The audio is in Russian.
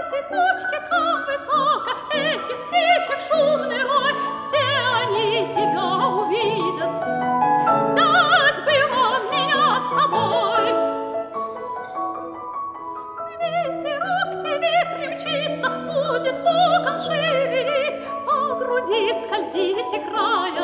цветочке там высоко, этих птичек шумный рой, все они тебя увидят. Взять бы вам меня с собой. Ветерок тебе примчится, будет локон шевелить, по груди скользить, играя